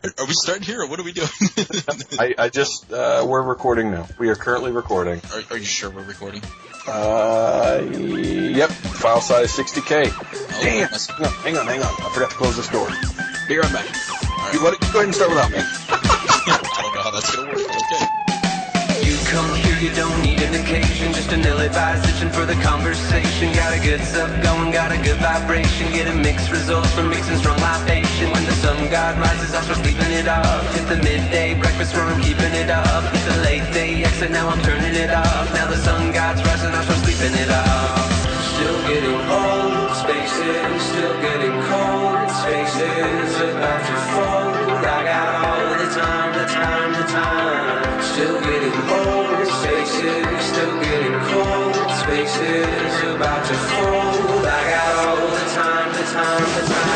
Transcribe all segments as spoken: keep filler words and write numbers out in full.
Are we starting here, or what are we doing? I, I just, uh, we're recording now. We are currently recording. Are, are you sure we're recording? Uh, yep. File size sixty K. Oh, Damn. must- Hang on, hang on, hang on. I forgot to close this door. Be right back. All right. You, what, go ahead and start without me. I don't know how that's going to work, but okay. You come here, you don't need an occasion, just an ill-advised itching for the conversation. Got a good sub going, got a good vibration, getting mixed results from mixing strong libation. When the sun god rises, I start sleeping it up. Hit the midday breakfast where I'm keeping it up. Hit the late day exit, now I'm turning it up. Now the sun god's rising, I start sleeping it up. Still getting old, spaces, still getting cold, spaces about to fold. I got all the time, the time, the time. Still getting old, spaces, still getting cold, spaces about to fold. I got all the time, the time,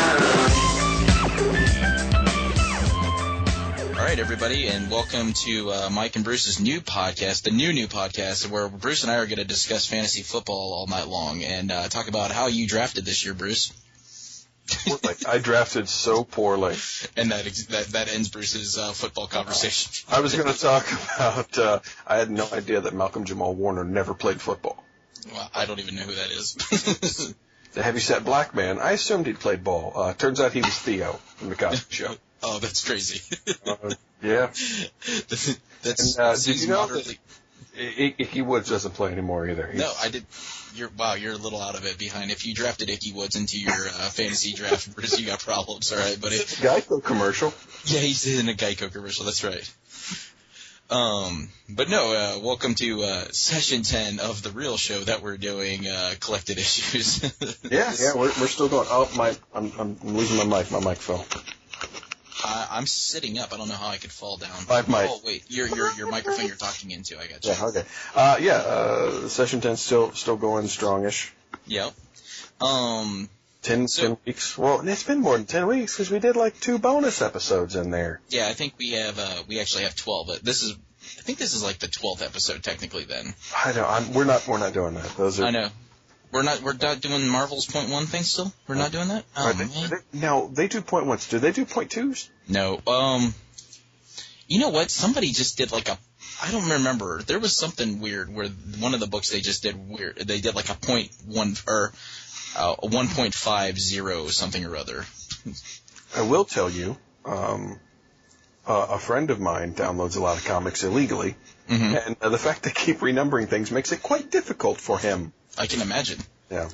the time. All right, everybody, and welcome to uh, Mike and Bruce's new podcast, the new, new podcast, where Bruce and I are going to discuss fantasy football all night long and uh, talk about how you drafted this year, Bruce. I drafted so poorly. And that ex- that, that ends Bruce's uh, football conversation. I was going to talk about, uh, I had no idea that Malcolm Jamal Warner never played football. Well, I don't even know who that is. The heavyset black man, I assumed he'd played ball. Uh, turns out he was Theo from the Cosby Show. Oh, that's crazy. Uh, yeah. That's And, uh, seems did you know moderately- I- Icky Woods doesn't play anymore either. He's, No, I did. You're wow. You're a little out of it behind. If you drafted Icky Woods into your uh, fantasy draft, Bruce, you got problems. All right, buddy. Geico commercial. Yeah, he's in a Geico commercial. That's right. Um, but no. Uh, welcome to uh, session ten of the real show that we're doing. Uh, collected issues. Yeah, yeah, we're we're still going. Oh, my, I'm I'm losing my mic. My mic fell. I, I'm sitting up. I don't know how I could fall down. My mic. Oh wait, your your your microphone you're talking into. I got you. Yeah, okay. Uh, yeah, uh, session ten still still going strongish. Yep. Um. Ten, So- ten weeks. Well, it's been more than ten weeks because we did like two bonus episodes in there. Yeah, I think we have. Uh, we actually have twelve. But this is. I think this is like the twelfth episode technically. Then. I know. I'm, we're not. We're not doing that. Those are. I know. We're not. We're not doing Marvel's point one thing still. We're not doing that. Oh Are they, man. are they, now they do point ones. Do they do point twos? No. Um. You know what? Somebody just did like a. I don't remember. There was something weird where one of the books they just did weird. They did like a point one or uh, a one point five zero something or other. I will tell you. Um, uh, a friend of mine downloads a lot of comics illegally, Mm-hmm. and uh, the fact they keep renumbering things makes it quite difficult for him. I can imagine. Yeah.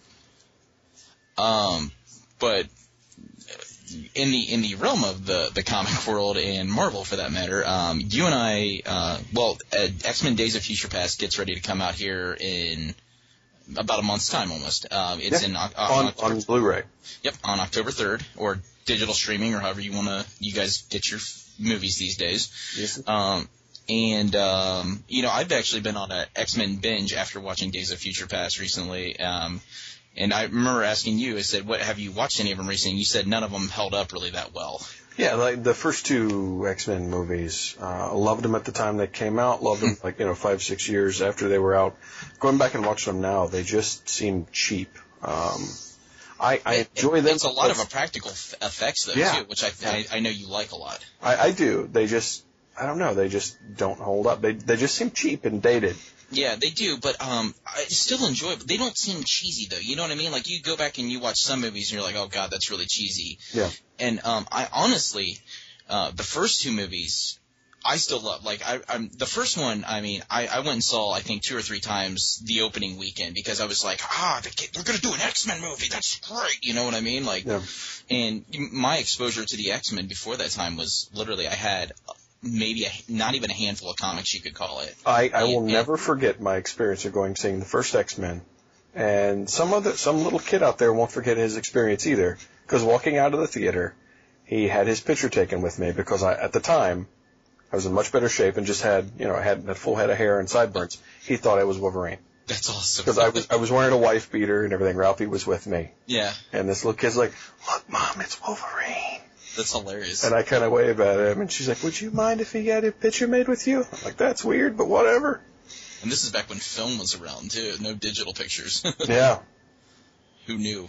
Um. But in the in the realm of the, the comic world and Marvel for that matter, um, you and I, uh, well, uh, X-Men: Days of Future Past gets ready to come out here in about a month's time almost. Um, it's Yeah. in uh, On October, on Blu-ray. yep, on October third, or digital streaming, or however you want to, you guys get your f- movies these days. Yes. Um, and, um, you know, I've actually been on an X-Men binge after watching Days of Future Past recently. Um, and I remember asking you, I said, what, have you watched any of them recently? And you said none of them held up really that well. Yeah, like the first two X-Men movies, uh, loved them at the time they came out, loved them like, you know, five, six years after they were out. Going back and watching them now, they just seem cheap. Um, I, I It- enjoy it- them. It's a lot of but- a practical f- effects, though, Yeah. too, which I, I I know you like a lot. I, I do. They just, I don't know, they just don't hold up. They they just seem cheap and dated. Yeah, they do, but um, I still enjoy it. They don't seem cheesy, though. You know what I mean? Like, you go back and you watch some movies, and you're like, oh, God, that's really cheesy. Yeah. And um, I honestly, uh, the first two movies, I still love. Like, I, I'm the first one. I mean, I, I went and saw, I think, two or three times the opening weekend because I was like, ah, they get- they're gonna do an X-Men movie. That's great. You know what I mean? Like, Yeah. and my exposure to the X-Men before that time was literally I had maybe a, not even a handful of comics, you could call it. I, I will And- never forget my experience of going seeing the first X-Men. And some other, some little kid out there won't forget his experience either. Because walking out of the theater, he had his picture taken with me because I, at the time, I was in much better shape and just had, you know, I had that full head of hair and sideburns. He thought I was Wolverine. That's awesome. Because I was, I was wearing a wife beater and everything. Ralphie was with me. Yeah, And this little kid's like, look, Mom, it's Wolverine. that's hilarious. And I kind of wave at him, and she's like, would you mind if he had a picture made with you? I'm like, that's weird, but whatever. And this is back when film was around too, no digital pictures. Yeah. Who knew?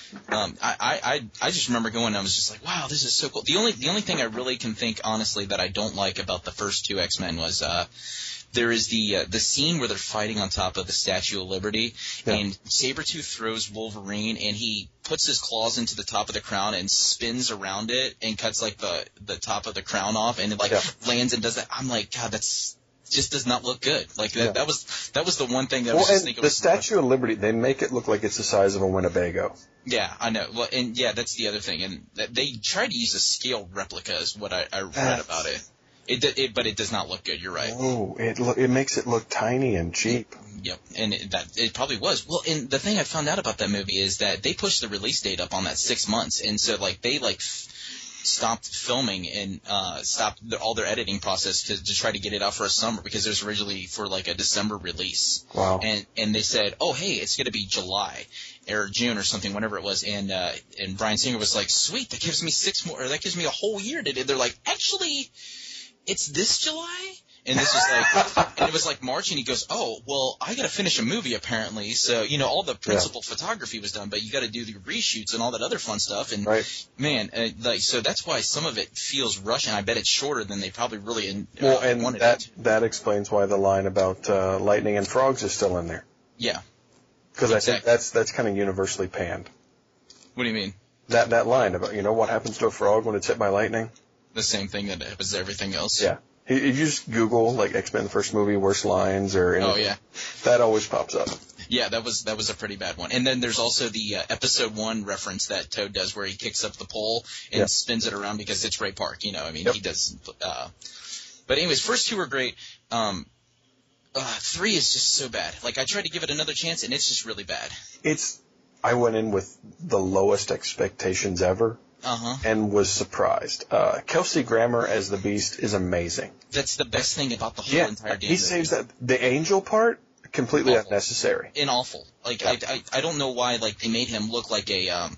Um, I, I, I just remember going and I was just like, wow, this is so cool. The only, the only thing I really can think, honestly, that I don't like about the first two X-Men was, uh, there is the, uh, the scene where they're fighting on top of the Statue of Liberty, yeah. and Sabretooth throws Wolverine, and he puts his claws into the top of the crown and spins around it and cuts, like, the, the top of the crown off, and it, like, yeah. lands and does that. I'm like, God, that's, just does not look good. Like, that, yeah. that was, that was the one thing that well, I was just and thinking. The Statue of Liberty, they make it look like it's the size of a Winnebago. Yeah, I know. Well, and yeah, that's the other thing. And they tried to use a scale replica is what I, I read that's... about it. It, it. But it does not look good. You're right. Oh, it lo- it makes it look tiny and cheap. Yep, and it, that it probably was. Well, and the thing I found out about that movie is that they pushed the release date up on that six months, and so like they like f- stopped filming and uh, stopped the, all their editing process to, to try to get it out for a summer because it was originally for like a December release. Wow. And and they said, oh hey, it's going to be July or June or something, whenever it was, and uh, and Bryan Singer was like, sweet, that gives me six more, or that gives me a whole year to do. They're like, actually, it's this July. And this was like, and it was like March, and he goes, oh, well, I got to finish a movie apparently. So, you know, all the principal yeah. photography was done, but you got to do the reshoots and all that other fun stuff. And right. man, uh, like, so that's why some of it feels rushed, and I bet it's shorter than they probably really uh, well, and wanted that, it. That explains why the line about uh, lightning and frogs is still in there. Yeah. Because exactly. I think that's that's kind of universally panned. What do you mean? That that line about, you know, what happens to a frog when it's hit by lightning? The same thing that happens to everything else. Yeah. If you just Google, like, X-Men the first movie, worst lines, or anything, oh, yeah. that always pops up. Yeah, that was that was a pretty bad one. And then there's also the uh, episode one reference that Toad does where he kicks up the pole and yep. spins it around because it's Ray Park. You know, I mean, yep. he does. Uh, but anyways, first two are great. Um, uh, three is just so bad. Like, I tried to give it another chance, and it's just really bad. It's. I went in with the lowest expectations ever. Uh-huh. And was surprised. Uh, Kelsey Grammer as the Beast is amazing. That's the best thing about the whole yeah, entire damn he saves that. The angel part, completely awful. unnecessary. And awful. Like, yeah. I, I I don't know why, like, they made him look like a, um...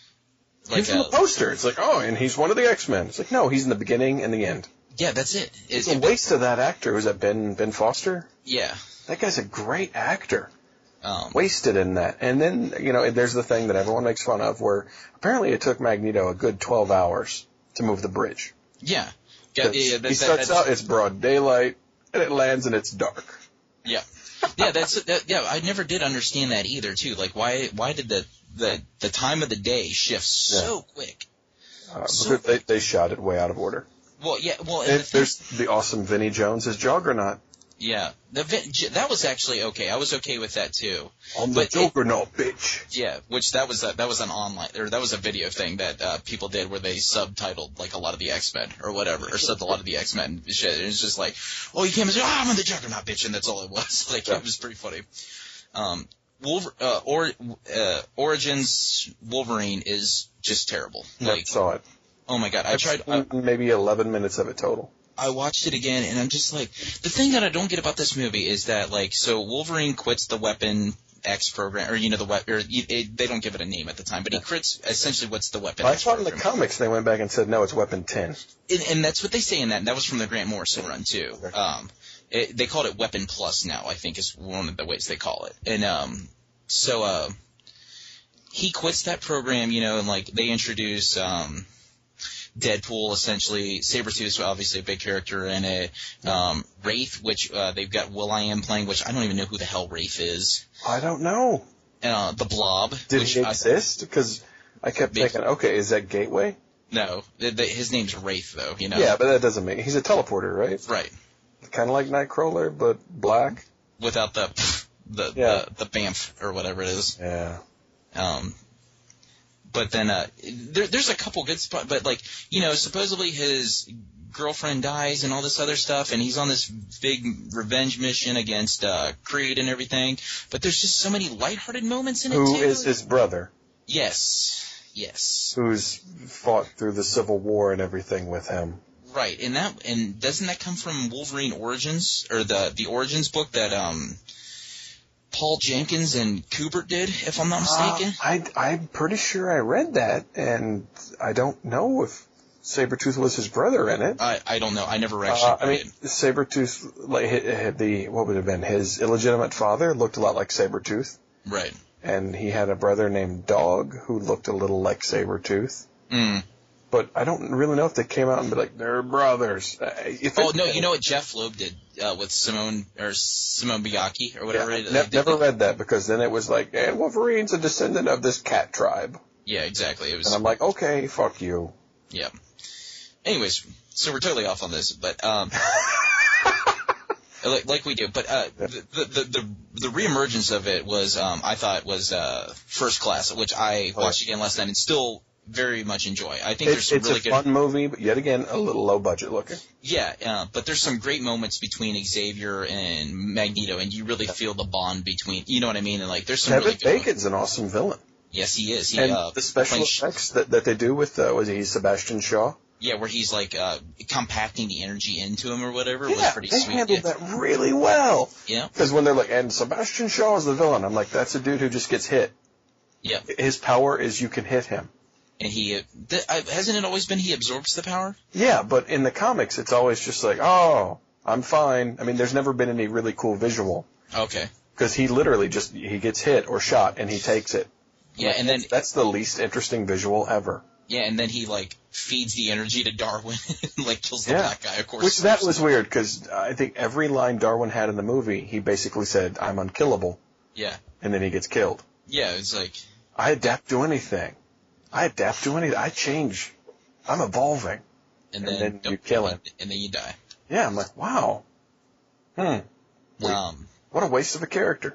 Like he's a, in the poster. It's like, oh, and he's one of the X-Men. It's like, no, he's in the beginning and the end. Yeah, that's it. It's it, a waste it, of that actor. Was that Ben Ben Foster? Yeah. That guy's a great actor. Um, Wasted in that. And then, you know, there's the thing that everyone makes fun of where apparently it took Magneto a good twelve hours to move the bridge. Yeah. yeah, yeah that, he starts that, out, it's broad daylight, and it lands and it's dark. Yeah. Yeah, that's, that, yeah, I never did understand that either, too. Like, why, why did the, the, the time of the day shift so yeah. quick? Uh, so because they, they shot it way out of order. Well, yeah, well, and the there's the awesome Vinnie Jones as Juggernaut. Yeah, the, that was actually okay. I was okay with that too. On the Juggernaut, it, bitch. Yeah, which that was a, that was an online or that was a video thing that uh, people did where they subtitled like a lot of the X-Men or whatever, or subbed a lot of the X-Men shit. It was just like, oh, you came and said, oh, I'm on the Juggernaut, bitch, and that's all it was. Like yeah. It was pretty funny. Um, Wolver- uh, or uh, Origins Wolverine is just terrible. Like, I saw it. Oh my god, I I've tried I, maybe eleven minutes of it total. I watched it again, and I'm just like, the thing that I don't get about this movie is that, like, so Wolverine quits the Weapon X program, or, you know, the weapon, or it, they don't give it a name at the time, but he quits, essentially, what's the Weapon I X thought program. in the comics they went back and said, no, it's Weapon ten. And, and that's what they say in that, and that was from the Grant Morrison run, too. Okay. Um, it, they called it Weapon Plus now, I think is one of the ways they call it. And, um, so, uh, he quits that program, you know, and, like, they introduce, um, Deadpool, essentially. Sabretooth, obviously a big character in it. Um, Wraith, which uh, they've got Will.i.am playing, which I don't even know who the hell Wraith is. I don't know. Uh, the Blob. Did which he exist? Because I, I kept thinking, okay, is that Gateway? No. The, the, his name's Wraith, though, you know? Yeah, but that doesn't mean... He's a teleporter, right? Right. Kind of like Nightcrawler, but black? Without the the, yeah. the the bamf, or whatever it is. Yeah. Um... But then uh, there, there's a couple good spots. But, like, you know, supposedly his girlfriend dies and all this other stuff, and he's on this big revenge mission against uh, Creed and everything. But there's just so many lighthearted moments in it, Who too. Who is his brother? Yes. Yes. Who's fought through the Civil War and everything with him. Right. And that and doesn't that come from Wolverine Origins, or the, the Origins book that... um. Paul Jenkins and Kubert did, if I'm not mistaken. Uh, I, I'm pretty sure I read that, and I don't know if Sabretooth was his brother in it. I, I don't know. I never actually uh, I mean, it. Sabretooth, like, had the, what would it have been, his illegitimate father looked a lot like Sabretooth. Right. and he had a brother named Dog who looked a little like Sabretooth. Mm. But I don't really know if they came out and be like, they're brothers. Uh, if oh, it, no, you know what Jeff Loeb did uh, with Simone, or Simone Bianchi, or whatever. Yeah, it, ne- uh, never read that, because then it was like, and Wolverine's a descendant of this cat tribe. Yeah, exactly. It was. And I'm like, okay, fuck you. Yeah. Anyways, so we're totally off on this, but um, like, like we do. But uh, the, the the the the reemergence of it was, um, I thought was uh, First Class, which I watched again last night and still very much enjoy. I think It, there's some it's really a good. fun movie, but yet again, a little low budget looking. Yeah, uh, but there's some great moments between Xavier and Magneto, and you really feel the bond between. You know what I mean? And like, there's some Kevin really good. Bacon's an awesome villain. Yes, he is. He, And uh, the special playing sh- effects that, that they do with, uh, was he Sebastian Shaw? Yeah, where he's like uh, compacting the energy into him or whatever Yeah, was pretty they sweet. handled yeah. that really well. Yeah. Because when they're like, and Sebastian Shaw is the villain, I'm like, that's a dude who just gets hit. Yeah. His power is you can hit him. And he, uh, th- uh, hasn't it always been he absorbs the power? Yeah, but in the comics, it's always just like, oh, I'm fine. I mean, there's never been any really cool visual. Okay. Because he literally just, he gets hit or shot and he takes it. Yeah, and then That's the least interesting visual ever. yeah, and then he like feeds the energy to Darwin and like kills the Yeah. black guy, of course. Which that was weird, because I think every line Darwin had in the movie, he basically said, I'm unkillable, Yeah. and then he gets killed. Yeah, it's like I adapt to anything. I adapt to anything. I change. I'm evolving. and And then, then you don't- kill him. and then you die. Yeah, I'm like, wow. Hmm. Wait. Um What a waste of a character.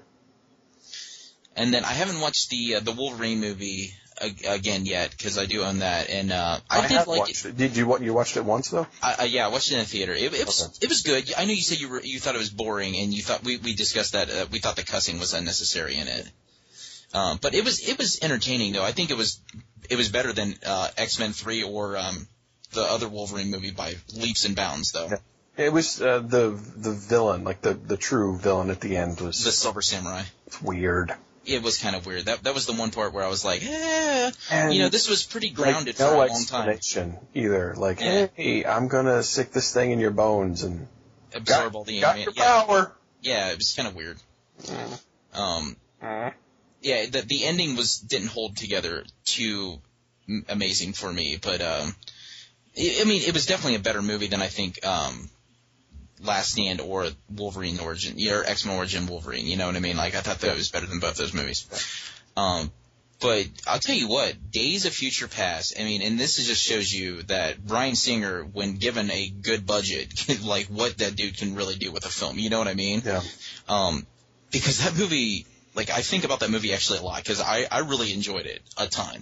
and then I haven't watched the uh, the Wolverine movie ag- again yet because I do own that, and uh, I, I did have like watched it. it. Did you, what, you watched it once, though? I, I, yeah, I watched it in the theater. It, it was Okay. it was good. I know you said you were you thought it was boring, and you thought we we discussed that uh, we thought the cussing was unnecessary in it. Um, but it was it was entertaining though. I think it was it was better than uh, X-Men three or um, the other Wolverine movie by leaps and bounds though. Yeah. It was uh, the the villain, like the, the true villain at the end was The Silver Samurai. it's weird. It was kind of weird. That that was the one part where I was like, eh, And you know, this was pretty grounded like, no for a long time. explanation either. Like, Yeah. hey, I'm gonna stick this thing in your bones and Absorb got, all the got yeah, your yeah, power. yeah, it was kind of weird. Mm. Um, Mm. yeah, the the ending was didn't hold together too m- amazing for me, but um, I I mean, it was definitely a better movie than I think um, Last Stand or Wolverine Origin, or X-Men Origin Wolverine. You know what I mean? Like, I thought that was better than both those movies. Um, but I'll tell you what, Days of Future Past. I mean, and this just shows you that Bryan Singer, when given a good budget, like what that dude can really do with a film. You know what I mean? Yeah. Um, because that movie, like, I think about that movie actually a lot because I, I really enjoyed it a ton.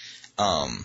Um,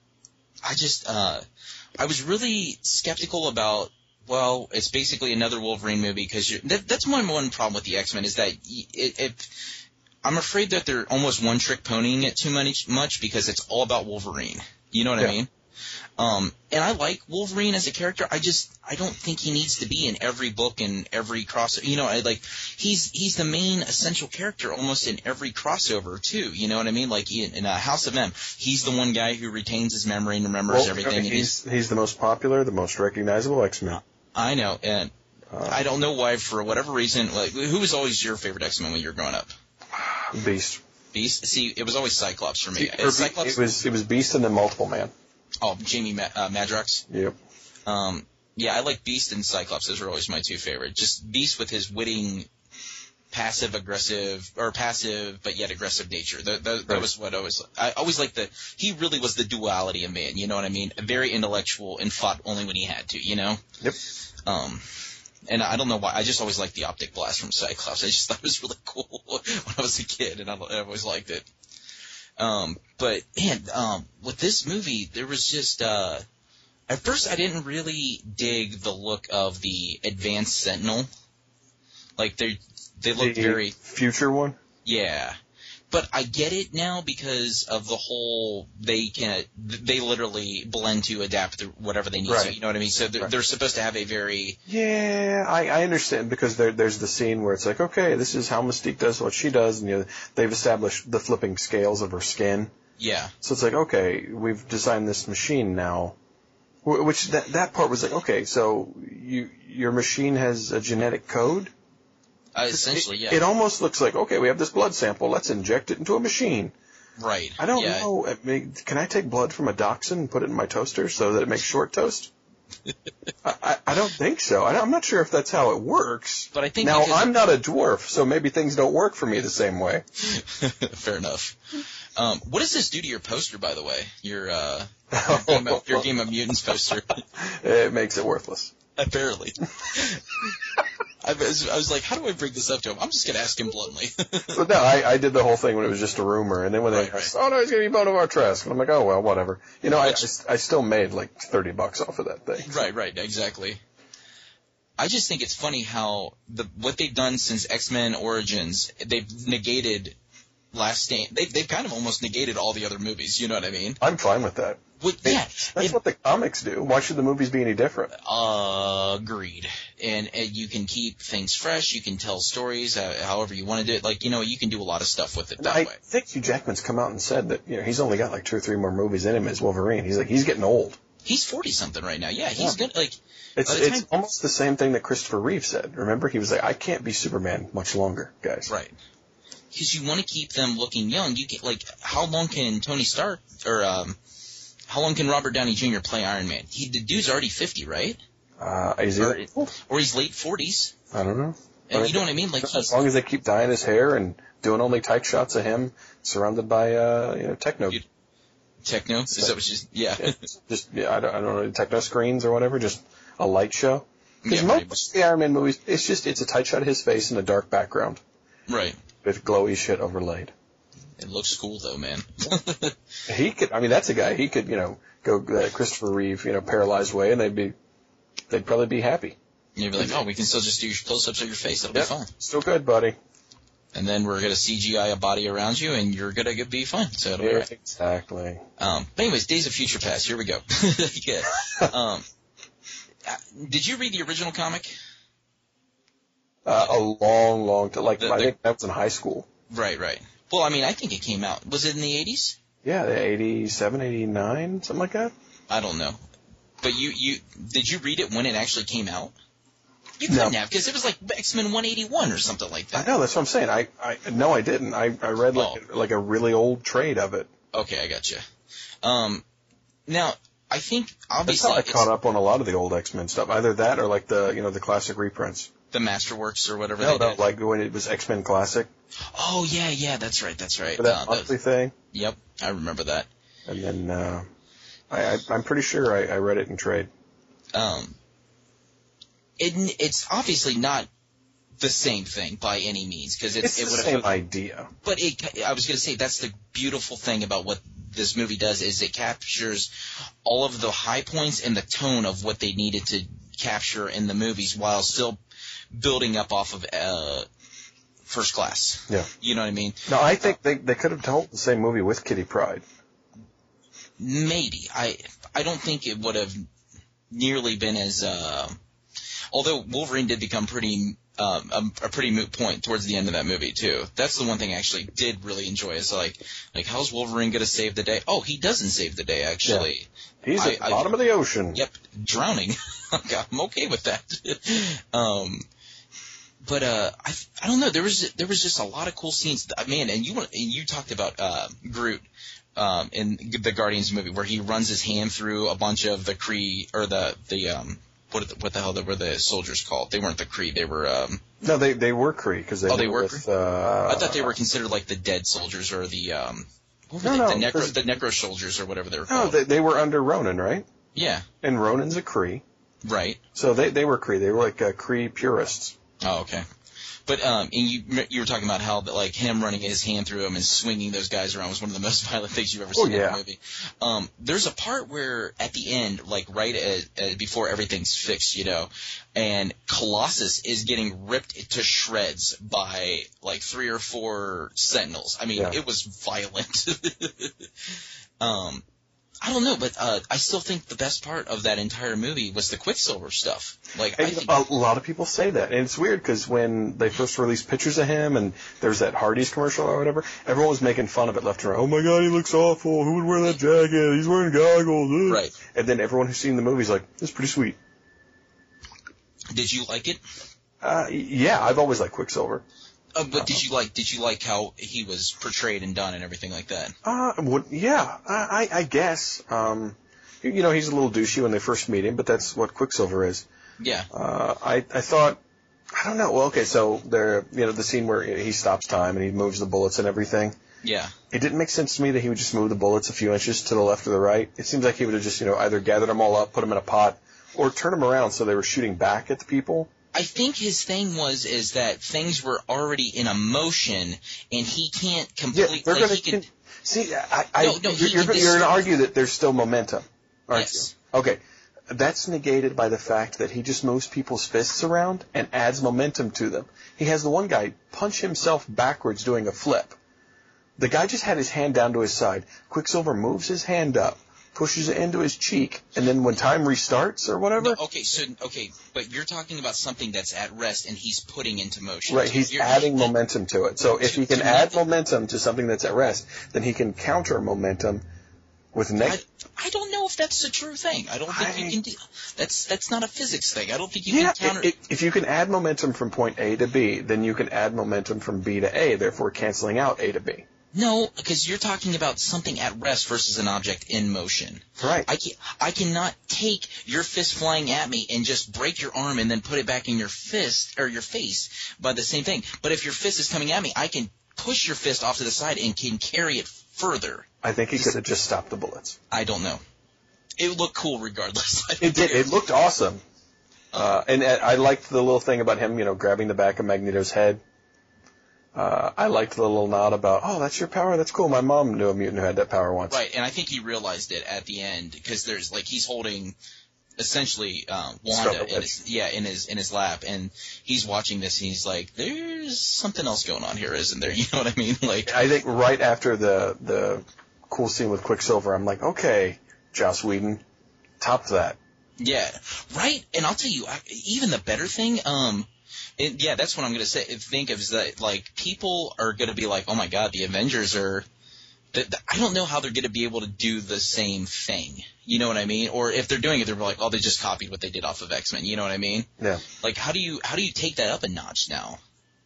I just, uh, I was really skeptical about, well, it's basically another Wolverine movie because that, that's my one problem with the X-Men is that it, it, I'm afraid that they're almost one-trick ponying it too much, much because it's all about Wolverine. You know what Yeah. I mean? Um, and I like Wolverine as a character. I just, I don't think he needs to be in every book and every crossover. You know, I like, he's, he's the main essential character almost in every crossover too. You know what I mean? Like in, in uh, House of M, he's the one guy who retains his memory and remembers Well, everything. and he's he's the most popular, the most recognizable X-Men. I know, and Uh, I don't know why, for whatever reason, like, who was always your favorite X-Men when you were growing up? Beast. Beast? See, it was always Cyclops for me. Or Uh, Cyclops? It was it was Beast and then Multiple Man. Oh, Jamie Ma- uh, Madrox? Yep. Um, yeah, I like Beast and Cyclops. Those were always my two favorite. Just Beast with his witting, passive aggressive, or passive but yet aggressive nature. That, that, that Right. was what I always, I always liked the, he really was the duality of man, you know what I mean? Very intellectual and fought only when he had to, you know? Yep. Um, and I don't know why, I just always liked the optic blast from Cyclops. I just thought it was really cool when I was a kid, and I, I always liked it. Um, but man, um, with this movie, there was just, uh, at first I didn't really dig the look of the Advanced Sentinel. Like, they they look The very, future one. yeah. But I get it now because of the whole, they can, they literally blend to adapt to whatever they need Right. to, you know what I mean? So they're, Right. they're supposed to have a very, Yeah, I, I understand because there, there's the scene where it's like, okay, this is how Mystique does what she does, and you know, they've established the flipping scales of her skin. yeah, So it's like, okay, we've designed this machine now, Wh- which that that part was like, okay, so you your machine has a genetic code. Uh, essentially, it, yeah. It almost looks like, okay, we have this blood sample, let's inject it into a machine. Right. I don't yeah. know. I mean, can I take blood from a dachshund and put it in my toaster so that it makes short toast? I, I, I don't think so. I, I'm not sure if that's how it works. But I think now, because I'm not a dwarf, so maybe things don't work for me the same way. Fair enough. Um, what does this do to your poster, by the way? Your, uh, your, Game, of, your Game of Mutants poster? It makes it worthless. Apparently. I was, I was like, how do I bring this up to him? I'm just going to ask him bluntly. But no, I, I did the whole thing when it was just a rumor, and then when they right, right. oh no, he's going to be Bone of Trask, and I'm like, oh well, whatever. You know, I, I, I still made like thirty bucks off of that thing. Right, right, exactly. I just think it's funny how the what they've done since X-Men Origins, they've negated Last Stand. They, they've kind of almost negated all the other movies. You know what I mean? I'm fine with that. Well, It- yeah, that's it- what the comics do. Why should the movies be any different? Uh, agreed. And, and you can keep things fresh. You can tell stories uh, however you want to do it. Like, you know, you can do a lot of stuff with it that I way. think Hugh Jackman's come out and said that you know he's only got like two or three more movies in him as Wolverine. He's like he's getting old. He's forty-something right now. Yeah, he's Yeah. good. Like, It's by the it's time- almost the same thing that Christopher Reeve said. Remember, he was like, I can't be Superman much longer, guys. right. Because you want to keep them looking young. You get, like, how long can Tony Stark, or, um, how long can Robert Downey Junior play Iron Man? He, the dude's already fifty, right? Uh, is he? Or, that old? or he's late forties. I don't know. And But you know what I mean? Like, as he's, long as they keep dyeing his hair and doing only tight shots of him surrounded by uh, you know techno. Dude, techno? Is that what she's, yeah. Yeah, just yeah, I don't, I don't know, techno screens or whatever, just a light show. Because Yeah, pretty most of the Iron Man movies, it's just it's a tight shot of his face in a dark background Right. with glowy shit overlaid. It looks cool, though, man. He could, I mean, that's a guy. He could, you know, go uh, Christopher Reeve, you know, paralyzed way, and they'd be, they'd probably be happy. You'd be like, oh, we can still just do close-ups of your face. That'll Yep. be fine. Still good, buddy. And then we're going to C G I a body around you, and you're going to be fine. So it'll be Yeah, right. exactly. Um, but anyways, Days of Future Past. Here we go. yeah. Um, uh, did you read the original comic? Uh, a long, long time. Like, The- I the- think that was in high school. Right, right. Well, I mean, I think it came out. Was it in the eighties? Yeah, eighty-seven, eighty-nine, something like that. I don't know. But you, you did you read it when it actually came out? You No. couldn't have, because it was like X-Men one eighty-one or something like I that. know, that's what I'm saying. I, I no, I didn't. I, I read like Oh. like a really old trade of it. Okay, I gotcha. Um, now, I think, That's obviously, how I it's caught up on a lot of the old X-Men stuff. Either that or like the you know the classic reprints. the Masterworks or whatever No, they no, did. like when it was X-Men Classic, Oh, yeah, yeah, that's right, that's right. for that Uh, the- monthly thing. yep, I remember that. And then uh, I, I, I'm pretty sure I, I read it in trade. Um, it, it's obviously not the same thing by any means, because It's it the would same have. idea. But it, I was going to say that's the beautiful thing about what this movie does is it captures all of the high points and the tone of what they needed to capture in the movies while still building up off of uh, First Class. Yeah. You know what I mean? No, I think they they could have told the same movie with Kitty Pryde. Maybe. I I don't think it would have nearly been as. Uh, although Wolverine did become pretty um, a, a pretty moot point towards the end of that movie too. That's the one thing I actually did really enjoy. Is like like how's Wolverine going to save the day? Oh, he doesn't save the day actually. He's I- at the I- bottom of the ocean. Yep, drowning. I'm okay with that. um, but uh, I I don't know. There was there was just a lot of cool scenes. Man, and you want and you talked about uh, Groot. Um, in the Guardians movie, where he runs his hand through a bunch of the Kree or the the um what are the, what the hell were the soldiers called? They weren't the Kree. They were um. No, they they were Kree because they Oh, were they were with, uh, I thought they were considered like the dead soldiers or the um. What were No, they? no, the necro because- the necro soldiers or whatever they were No, called. they, they were under Ronan, right? yeah, And Ronan's a Kree, right. so they they were Kree. They were like uh, Kree purists. Oh, okay. But um, and you you were talking about how that like him running his hand through them and swinging those guys around was one of the most violent things you've ever Oh, seen in yeah. a movie. Um, there's a part where at the end, like right at, at, before everything's fixed, you know, and Colossus is getting ripped to shreds by like three or four Sentinels. I mean, Yeah. it was violent. um. I don't know, but uh, I still think the best part of that entire movie was the Quicksilver stuff. Like, I And think, a lot of people say that, and it's weird because when they first released pictures of him, and there's that Hardee's commercial or whatever, everyone was making fun of it left and right. Oh my God, he looks awful. Who would wear that jacket? He's wearing goggles. Ugh. right. And then everyone who's seen the movie's like, "It's pretty sweet." Did you like it? Uh, yeah, I've always liked Quicksilver. Uh, but did you like did you like how he was portrayed and done and everything like that? Uh, would, yeah, I, I guess. Um, you know, he's a little douchey when they first meet him, but that's what Quicksilver is. Yeah. Uh, I, I thought, I don't know. Well, okay, so there, you know, the scene where he stops time and he moves the bullets and everything. Yeah. It didn't make sense to me that he would just move the bullets a few inches to the left or the right. It seems like he would have just, you know, either gathered them all up, put them in a pot, or turn them around so they were shooting back at the people. I think his thing was is that things were already in a motion, and he can't completely. Yeah, they're like, gonna, he can, can, see, I, I, No, no, you're, he you're, can you're going to dis- argue that there's still momentum, aren't Yes. you? Okay. That's negated by the fact that he just moves people's fists around and adds momentum to them. He has the one guy punch himself backwards doing a flip. The guy just had his hand down to his side. Quicksilver moves his hand up, pushes it into his cheek, and then when time restarts or whatever. No, okay, so okay, but you're talking about something that's at rest and he's putting into motion. Right, he's You're, adding that, momentum to it. So if to- he can to add me- momentum to something that's at rest, then he can counter momentum with I, negative. I don't know if that's a true thing. I don't think I- you can do. That's that's not a physics thing. I don't think you Yeah, can counter. it, it, if you can add momentum from point A to B, then you can add momentum from B to A, therefore canceling out A to B. No, because you're talking about something at rest versus an object in motion. Right. I, can, I cannot take your fist flying at me and just break your arm and then put it back in your fist or your face by the same thing. But if your fist is coming at me, I can push your fist off to the side and can carry it further. I think he could have just stopped the bullets. I don't know. It looked cool regardless. I don't It did. care. It looked awesome. Uh, and uh, I liked the little thing about him, you know, grabbing the back of Magneto's head. Uh, I liked the little nod about, oh, that's your power. That's cool. My mom knew a mutant who had that power once. Right, and I think he realized it at the end because there's like he's holding essentially uh, Wanda Scarlet in his, yeah in his in his lap, and he's watching this and he's like, "There's something else going on here, isn't there?" You know what I mean? Like, I think right after the the cool scene with Quicksilver, I'm like, okay, Joss Whedon, top that. yeah, right. And I'll tell you, I, even the better thing, um. It, yeah, that's what I'm going to say. Think of is that like people are going to be like, oh my god, the Avengers are. The, the, I don't know how they're going to be able to do the same thing. You know what I mean? Or if they're doing it, they're like, oh, they just copied what they did off of X-Men. You know what I mean? Yeah. Like, how do you how do you take that up a notch now?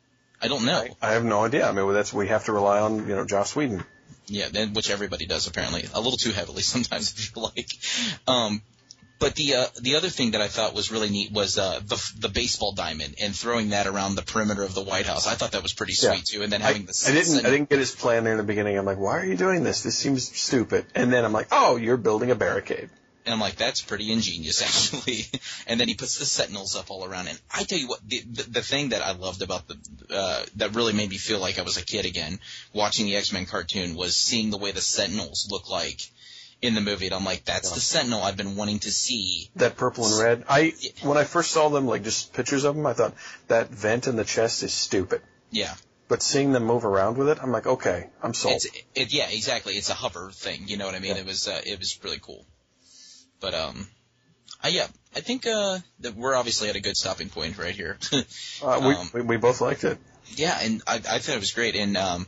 I don't know. I have no idea. I mean, that's we have to rely on, you know, Joss Whedon. Yeah, then which everybody does apparently, a little too heavily sometimes. I feel like. Um, But the uh, the other thing that I thought was really neat was uh, the the baseball diamond and throwing that around the perimeter of the White House. I thought that was pretty sweet Yeah. too. And then having I, the I didn't I didn't get his plan there in the beginning. I'm like, why are you doing this? This seems stupid. And then I'm like, oh, you're building a barricade. And I'm like, that's pretty ingenious, actually. And then he puts the Sentinels up all around. And I tell you what, the the, the thing that I loved about the uh, that really made me feel like I was a kid again watching the X-Men cartoon was seeing the way the Sentinels look like in the movie. And I'm like, that's Yeah. the Sentinel I've been wanting to see. That purple and red. I when I first saw them, like just pictures of them, I thought that vent in the chest is stupid. Yeah. But seeing them move around with it, I'm like, okay, I'm sold. It's, it, yeah, exactly. It's a hover thing. You know what I mean? Yeah. It was uh, it was really cool. But um, I, yeah, I think uh, that we're obviously at a good stopping point right here. uh, we, um, we we both liked it. yeah, and I, I thought it was great. And um,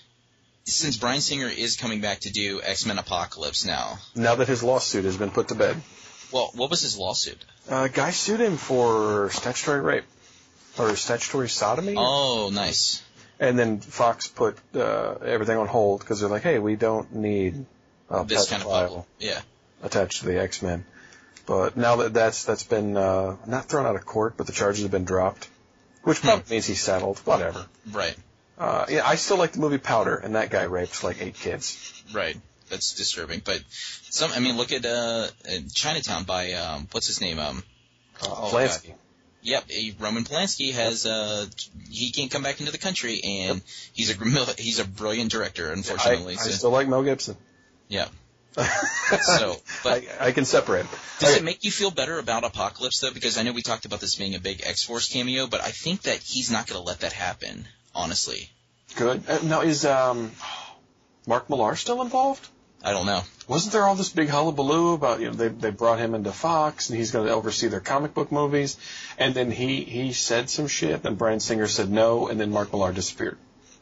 since Bryan Singer is coming back to do X-Men Apocalypse now, Now that his lawsuit has been put to bed, well, what was his lawsuit? uh, guy sued him for statutory rape or statutory sodomy. Oh, nice. And then Fox put uh, everything on hold because they're like, hey, we don't need uh, This kind of pedophile bubble. Yeah. attached to the X-Men. But now that that's that's been uh, not thrown out of court, but the charges have been dropped, which probably Hmm. means he's settled. Whatever. Right. Uh, yeah, I still like the movie Powder, and that guy rapes like eight kids. Right. That's disturbing. But some, I mean, look at uh, Chinatown by um, what's his name? Um, Uh, Oh, Polanski. Yep, Roman Polanski has uh he can't come back into the country, and he's a he's a brilliant director. I, Unfortunately, I so, still like Mel Gibson. yeah. So, but I, I can separate. does Okay. it make you feel better about Apocalypse though? Because I know we talked about this being a big X-Force cameo, but I think that he's not going to let that happen. Honestly, Good. Uh, now, is um, Mark Millar still involved? I don't know. Wasn't there all this big hullabaloo about, you know, they they brought him into Fox and he's going to oversee their comic book movies, and then he he said some shit, and Bryan Singer said no, and then Mark Millar disappeared.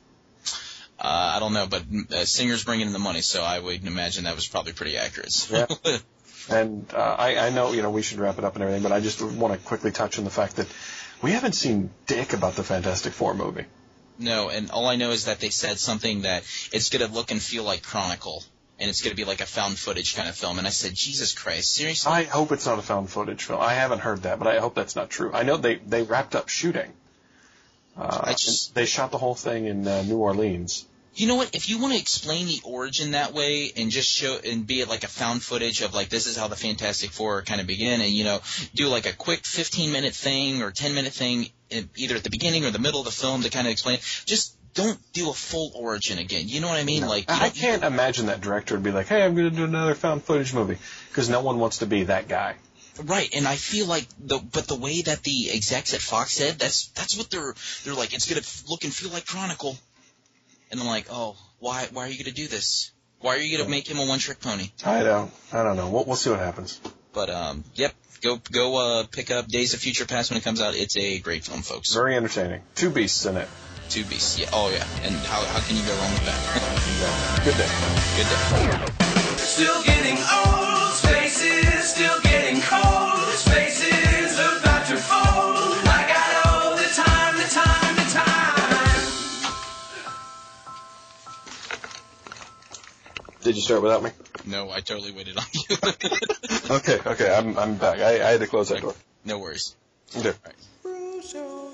Uh, I don't know, but uh, Singer's bringing in the money, so I would imagine that was probably pretty accurate. Yeah. And uh, I, I know, you know, we should wrap it up and everything, but I just want to quickly touch on the fact that We haven't seen dick about the Fantastic Four movie. No, and all I know is that they said something that it's going to look and feel like Chronicle, and it's going to be like a found footage kind of film. And I said, Jesus Christ, seriously? I hope it's not a found footage film. I haven't heard that, but I hope that's not true. I know they, they wrapped up shooting. Uh, I just, they shot the whole thing in uh, New Orleans. You know what? If you want to explain the origin that way and just show and be it like a found footage of like this is how the Fantastic Four kind of begin, and you know do like a quick fifteen minute thing or ten minute thing either at the beginning or the middle of the film to kind of explain. Just don't do a full origin again. You know what I mean? No, like I can't imagine that director would be like, "Hey, I'm going to do another found footage movie," because no one wants to be that guy. Right, and I feel like the but the way that the execs at Fox said, that's that's what they're they're like. It's going to look and feel like Chronicle. And I'm like, oh, why why are you going to do this? Why are you going to make him a one-trick pony? I don't. I don't know. We'll, we'll see what happens. But, um, yep, go go uh, pick up Days of Future Past when it comes out. It's a great film, folks. Very entertaining. Two beasts in it. Two beasts, yeah. Oh, yeah. And how how can you go wrong with that? Good day. Good day. Still getting old, spaces, still getting cold, spaces about to fold. I got all the time, the time, the time. Did you start without me? No, I totally waited on you. okay, okay, I'm I'm back. I, I had to close that door. No worries. Okay. All right.